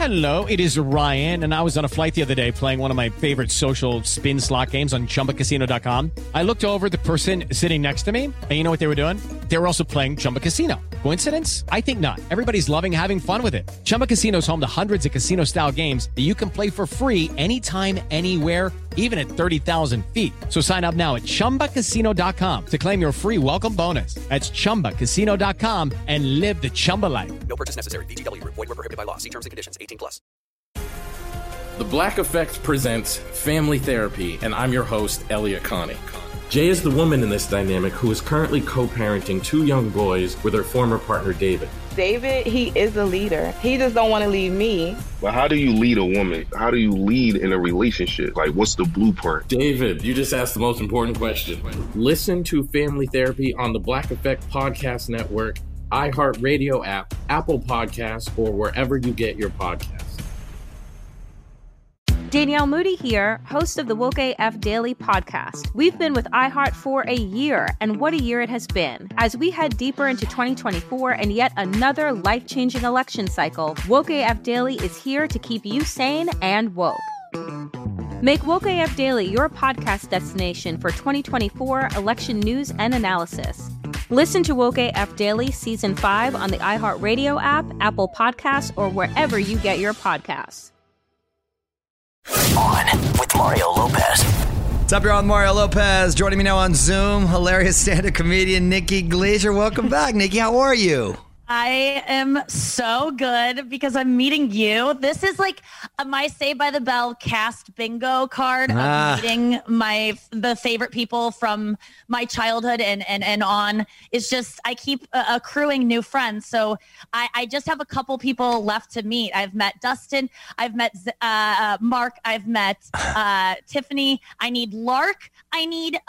Hello, it is Ryan, and I was on a flight the other day playing one of my favorite social spin slot games on ChumbaCasino.com. I looked over at the person sitting next to me, and you know what they were doing? They were also playing Chumba Casino. Coincidence? I think not. Everybody's loving having fun with it. Chumba Casino is home to hundreds of casino-style games that you can play for free anytime, anywhere, even at 30,000 feet. So sign up now at ChumbaCasino.com to claim your free welcome bonus. That's ChumbaCasino.com and live the Chumba life. No purchase necessary. VGW. Void where prohibited by law. See terms and conditions. 18+. The Black Effect presents Family Therapy, and I'm your host, Elliot Connie. Jay is the woman in this dynamic who is currently co-parenting two young boys with her former partner, David. David, he is a leader. He just don't want to leave me. But how do you lead a woman? How do you lead in a relationship? Like, what's the blueprint? David, you just asked the most important question. Listen to Family Therapy on the Black Effect Podcast Network, iHeartRadio app, Apple Podcasts, or wherever you get your podcasts. Danielle Moody here, host of the Woke AF Daily podcast. We've been with iHeart for a year, and what a year it has been. As we head deeper into 2024 and yet another life-changing election cycle, Woke AF Daily is here to keep you sane and woke. Make Woke AF Daily your podcast destination for 2024 election news and analysis. Listen to Woke AF Daily Season 5 on the iHeartRadio app, Apple Podcasts, or wherever you get your podcasts. On with Mario Lopez. What's up, you're on Mario Lopez. Joining me now on Zoom, hilarious stand-up comedian Nikki Glazer. Welcome back, Nikki. How are you? I am so good because I'm meeting you. This is like my Saved by the Bell cast bingo card of meeting the favorite people from my childhood and on. It's just I keep accruing new friends. So I just have a couple people left to meet. I've met Dustin. I've met Mark. I've met Tiffany. I need Lark. I need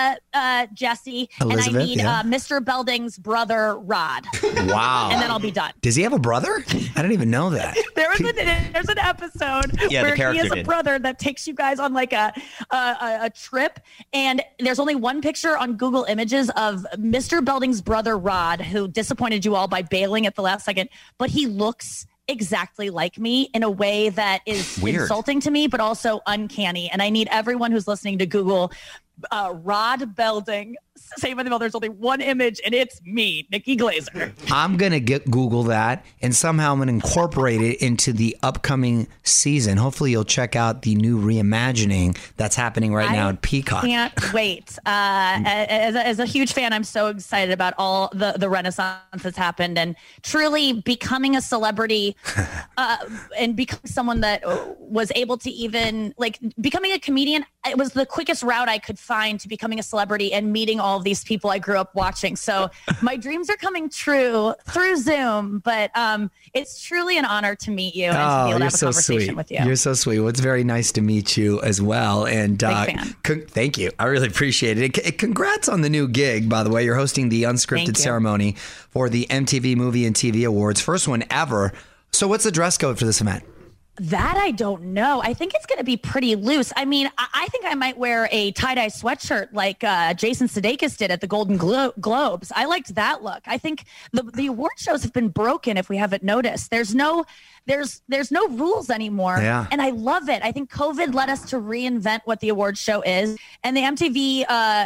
Jesse. Elizabeth, and I need Mr. Belding's brother, Rod. Wow. And then I'll be done. Does he have a brother? I didn't even know that. There's an episode where he has a brother that takes you guys on like a trip, and there's only one picture on Google Images of Mr. Belding's brother Rod, who disappointed you all by bailing at the last second, but he looks exactly like me in a way that is weird, insulting to me, but also uncanny. And I need everyone who's listening to Google Rod Belding, Saved by the Bell. There's only one image, and it's me, Nikki Glazer. I'm going to Google that, and somehow I'm going to incorporate it into the upcoming season. Hopefully you'll check out the new reimagining that's happening right now at Peacock. I can't wait. As a huge fan, I'm so excited about all the renaissance that's happened, and truly becoming a celebrity and becoming someone that was able to even, like, becoming a comedian. It was the quickest route I could find to becoming a celebrity and meeting all of these people I grew up watching. So my dreams are coming true through Zoom, but it's truly an honor to meet you and to be able to have a conversation with you. You're so sweet. Well, it's very nice to meet you as well. And thank you. I really appreciate it. Congrats on the new gig, by the way. You're hosting the unscripted ceremony for the MTV Movie and TV Awards. First one ever. So what's the dress code for this event? That I don't know. I think it's going to be pretty loose. I mean, I think I might wear a tie-dye sweatshirt like Jason Sudeikis did at the Golden Globes. I liked that look. I think the award shows have been broken, if we haven't noticed. There's no rules anymore. Yeah. And I love it. I think COVID led us to reinvent what the award show is. And the MTV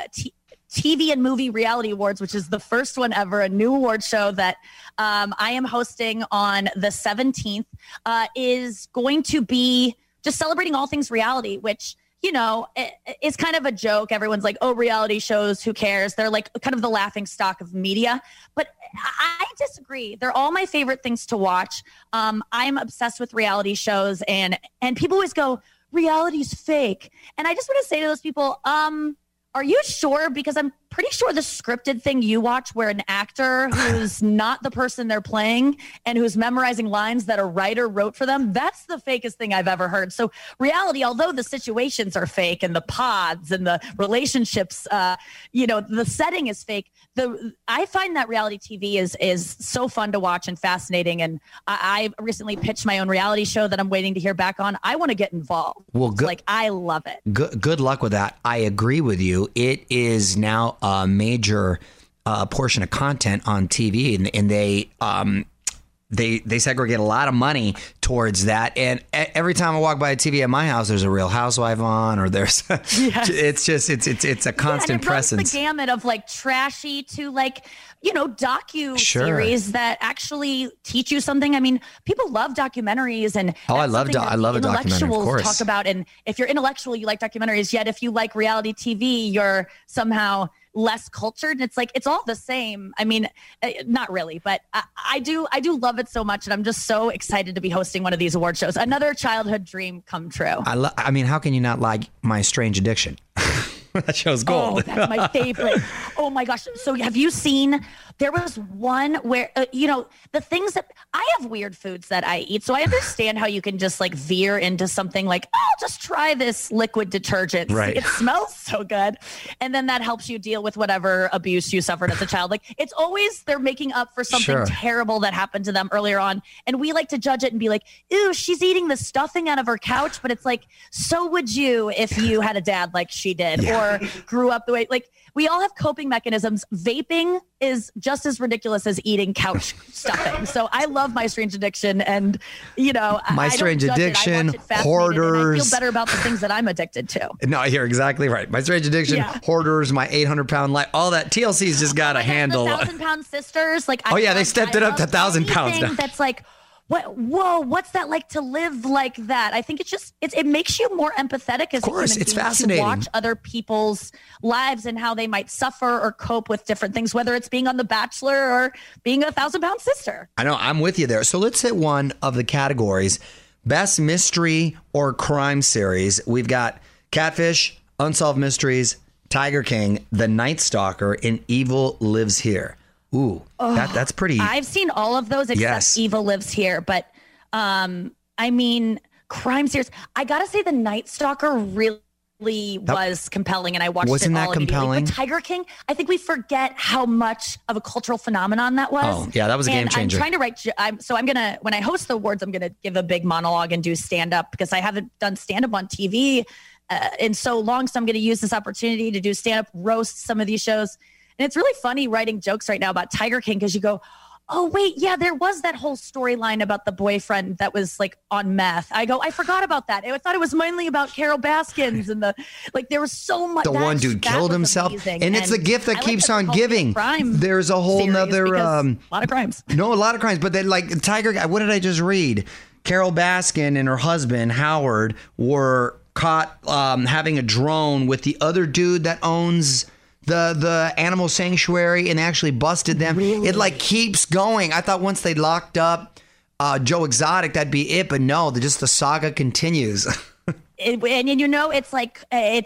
TV and Movie Reality Awards, which is the first one ever, a new award show that I am hosting on the 17th, is going to be just celebrating all things reality, which, you know, is kind of a joke. Everyone's like, oh, reality shows, who cares? They're like kind of the laughing stock of media. But I disagree. They're all my favorite things to watch. I'm obsessed with reality shows, and people always go, reality's fake. And I just want to say to those people, are you sure? Because I'm pretty sure the scripted thing you watch where an actor who's not the person they're playing and who's memorizing lines that a writer wrote for them, that's the fakest thing I've ever heard. So reality, although the situations are fake and the pods and the relationships, the setting is fake, I find that reality TV is so fun to watch and fascinating. And I recently pitched my own reality show that I'm waiting to hear back on. I want to get involved. Well, I love it. Good luck with that. I agree with you. It is now a major portion of content on TV, and they segregate a lot of money towards that. And every time I walk by a TV at my house, there's a Real Housewife on, or there's it's a constant presence. Runs the gamut of like trashy to like, docu series that actually teach you something. I mean, people love documentaries, and I love a documentary, of course. Talk about, and if you're intellectual, you like documentaries. Yet if you like reality TV, you're somehow less cultured. And it's like, it's all the same. I mean, not really, but I do love it so much. And I'm just so excited to be hosting one of these award shows. Another childhood dream come true. I mean, how can you not like My Strange Addiction? That show's gold. Oh, that's my favorite. Oh my gosh. So have you seen, there was one where, the things that I have weird foods that I eat. So I understand how you can just like veer into something like, I'll just try this liquid detergent. Right. It smells so good. And then that helps you deal with whatever abuse you suffered as a child. Like it's always, they're making up for something terrible that happened to them earlier on. And we like to judge it and be like, ew, she's eating the stuffing out of her couch. But it's like, so would you if you had a dad like she did, or grew up the way, like we all have coping mechanisms. Vaping is just as ridiculous as eating couch stuffing. So I love My Strange Addiction, and My Strange Addiction, Hoarders. I feel better about the things that I'm addicted to. No, you're exactly right. My Strange Addiction, Hoarders, My 800-Pound Life, all that. TLC's just got a handle. The 1,000-pound sisters, like they stepped it up to 1,000 pounds now. That's like, what's that like to live like that? I think it makes you more empathetic as a human being. It's fascinating to watch other people's lives and how they might suffer or cope with different things, whether it's being on The Bachelor or being a 1,000-pound sister. I know, I'm with you there. So let's hit one of the categories. Best mystery or crime series. We've got Catfish, Unsolved Mysteries, Tiger King, The Night Stalker, and Evil Lives Here. Ooh, that's pretty. I've seen all of those except Evil Lives Here. But I mean, crime series. I got to say The Night Stalker really was compelling, and I watched Wasn't it that all compelling? But Tiger King, I think we forget how much of a cultural phenomenon that was. Oh, yeah, that was a game changer. I'm trying to write, when I host the awards, I'm going to give a big monologue and do stand-up, because I haven't done stand-up on TV in so long. So I'm going to use this opportunity to do stand-up, roast some of these shows. And it's really funny writing jokes right now about Tiger King, because you go, oh, wait, yeah, there was that whole storyline about the boyfriend that was like on meth. I go, I forgot about that. I thought it was mainly about Carol Baskins, and there was so much. The one dude killed himself. And it's the gift that keeps on giving. There's a whole nother. A lot of crimes. No, a lot of crimes. But then like Tiger, what did I just read? Carol Baskin and her husband, Howard, were caught having a drone with the other dude that owns the animal sanctuary, and actually busted them. Really? It like keeps going. I thought once they locked up Joe Exotic, that'd be it, but no, the saga continues. It's like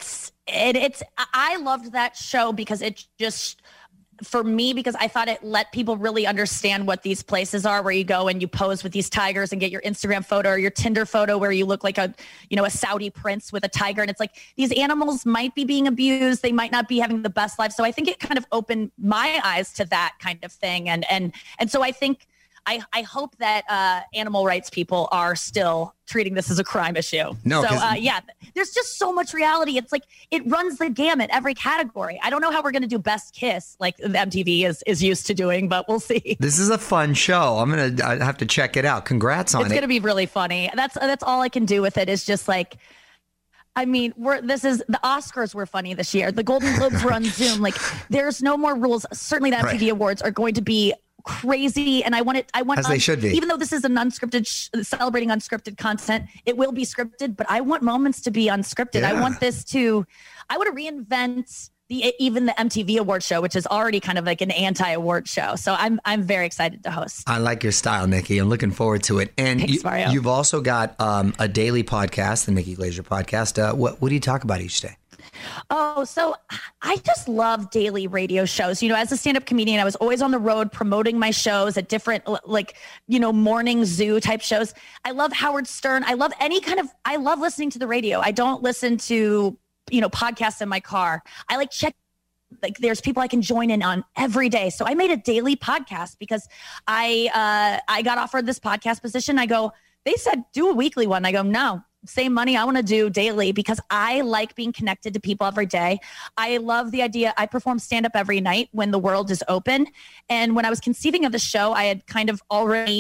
I loved that show because it just, for me, because I thought it let people really understand what these places are where you go and you pose with these tigers and get your Instagram photo or your Tinder photo where you look like a Saudi prince with a tiger. And it's like, these animals might be being abused. They might not be having the best life. So I think it kind of opened my eyes to that kind of thing. And so I think, I hope that animal rights people are still treating this as a crime issue. No, so there's just so much reality. It's like it runs the gamut, every category. I don't know how we're going to do Best Kiss like the MTV is used to doing, but we'll see. This is a fun show. I have to check it out. Congrats on it. It's going to be really funny. That's all I can do with it is just like, I mean, the Oscars were funny this year. The Golden Globes were on Zoom. Like, there's no more rules. Certainly the MTV Awards are going to be crazy, and I want as they should be. Even though this is an unscripted celebrating unscripted content, it will be scripted, but I want moments to be unscripted. I want I want to reinvent even the MTV award show, which is already kind of like an anti-award show. So I'm very excited to host. I like your style, Nikki. I'm looking forward to it. And Thanks, Mario. You've also got a daily podcast, the Nikki Glaser podcast. What do you talk about each day? Oh, so I just love daily radio shows. As a stand-up comedian, I was always on the road promoting my shows at different, morning zoo type shows. I love Howard Stern. I love listening to the radio. I don't listen to, podcasts in my car. I there's people I can join in on every day. So I made a daily podcast because I got offered this podcast position. They said, do a weekly one. I go, no. Same money. I want to do daily because I like being connected to people every day. I love the idea. I perform stand-up every night when the world is open. And when I was conceiving of the show, I had kind of already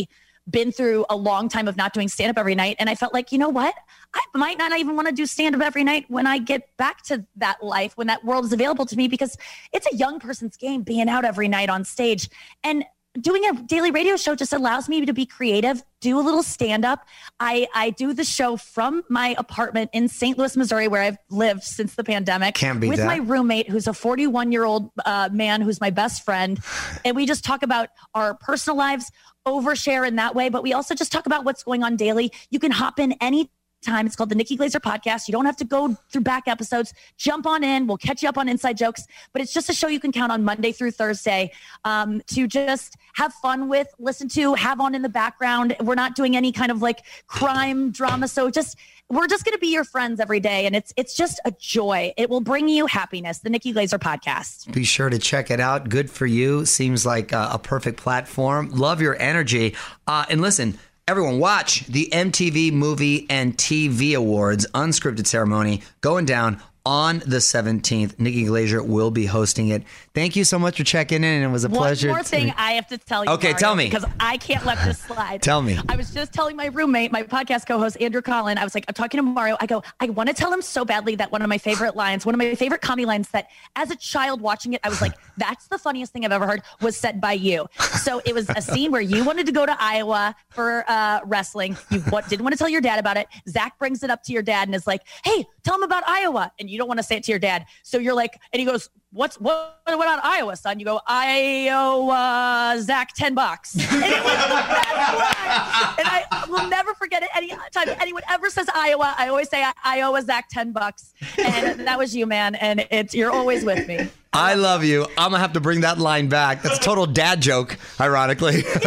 been through a long time of not doing stand-up every night. And I felt like, you know what? I might not even want to do stand-up every night when I get back to that life, when that world is available to me, because it's a young person's game being out every night on stage. And doing a daily radio show just allows me to be creative, do a little stand-up. I do the show from my apartment in St. Louis, Missouri, where I've lived since the pandemic. With my roommate, who's a 41-year-old man who's my best friend. And we just talk about our personal lives, overshare in that way. But we also just talk about what's going on daily. You can hop in any time. It's called the Nikki Glazer Podcast. You don't have to go through back episodes. Jump on in. We'll catch you up on inside jokes. But it's just a show you can count on Monday through Thursday to just have fun with, listen to, have on in the background. We're not doing any kind of like crime drama. So we're just going to be your friends every day. And it's just a joy. It will bring you happiness. The Nikki Glazer Podcast. Be sure to check it out. Good for you. Seems like a perfect platform. Love your energy. And listen, everyone, watch the MTV Movie and TV Awards unscripted ceremony going down on the 17th. Nikki Glazer will be hosting it. Thank you so much for checking in. It was a pleasure. One more thing I have to tell you. Okay, Mario, tell me. Because I can't let this slide. Tell me. I was just telling my roommate, my podcast co-host, Andrew Collin, I was like, I'm talking to Mario. I go, I want to tell him so badly that one of my favorite comedy lines that as a child watching it, I was like, that's the funniest thing I've ever heard, was said by you. So it was a scene where you wanted to go to Iowa for wrestling. You didn't want to tell your dad about it. Zach brings it up to your dad and is like, hey, tell him about Iowa. And you don't want to say it to your dad. So you're like, and he goes, what on Iowa, son? You go, Iowa, Zach, $10. And it was the best line. And I will never forget it. Any time anyone ever says Iowa, I always say Iowa, Zach, $10. And that was you, man. And you're always with me. I love you. I'm going to have to bring that line back. That's a total dad joke, ironically. It's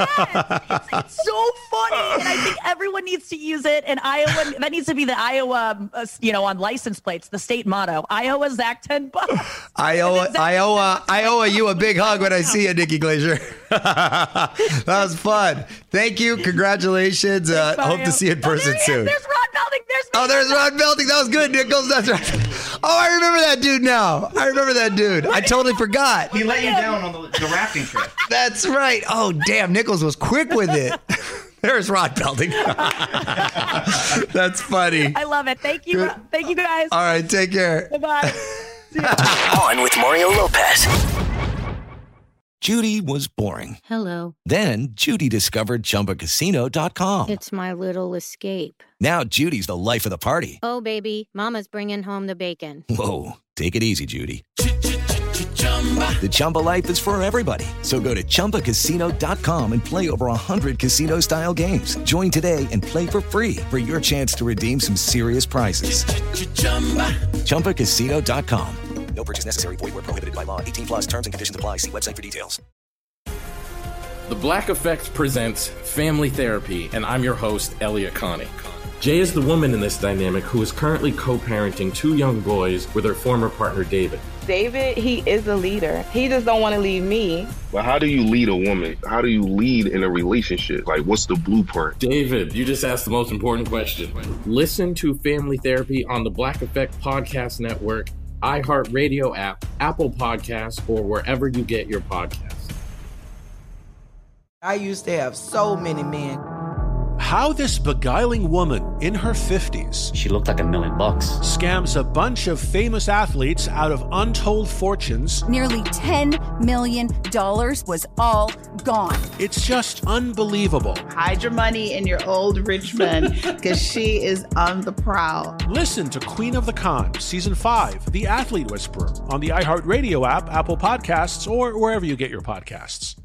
so funny. And I think everyone needs to use it. And Iowa, that needs to be the Iowa, on license plates, the state motto. Iowa, Zach, $10. I owe you a big hug when I see you, Nikki Glazer. That was fun. Thank you. Congratulations. Hope to see you in person soon. There's Rod Belding. There's Rod Belding. That was good, Nichols. That's right. Oh, I remember that dude now. I totally forgot. He let you down on the rafting trip. That's right. Oh, damn. Nichols was quick with it. There's Rod Belding. That's funny. I love it. Thank you. Good. Thank you, guys. All right. Take care. Bye-bye. On with Mario Lopez. Judy was boring. Hello. Then Judy discovered ChumbaCasino.com. It's my little escape. Now Judy's the life of the party. Oh, baby, mama's bringing home the bacon. Whoa, take it easy, Judy. The Chumba life is for everybody. So go to ChumbaCasino.com and play over 100 casino-style games. Join today and play for free for your chance to redeem some serious prizes. ChumbaCasino.com. No purchase necessary. Void where prohibited by law. 18+ terms and conditions apply. See website for details. The Black Effect presents Family Therapy, and I'm your host, Elliot Connie. Jay is the woman in this dynamic who is currently co-parenting 2 young boys with her former partner, David. David, he is a leader. He just don't want to leave me. But how do you lead a woman? How do you lead in a relationship? Like, what's the blueprint? David, you just asked the most important question. Listen to Family Therapy on the Black Effect Podcast Network, iHeartRadio app, Apple Podcasts, or wherever you get your podcasts. I used to have so many men. How this beguiling woman in her 50s, she looked like $1 million, scams a bunch of famous athletes out of untold fortunes. Nearly $10 million was all gone. It's just unbelievable. Hide your money in your old rich man, because she is on the prowl. Listen to Queen of the Con, Season 5, The Athlete Whisperer, on the iHeartRadio app, Apple Podcasts, or wherever you get your podcasts.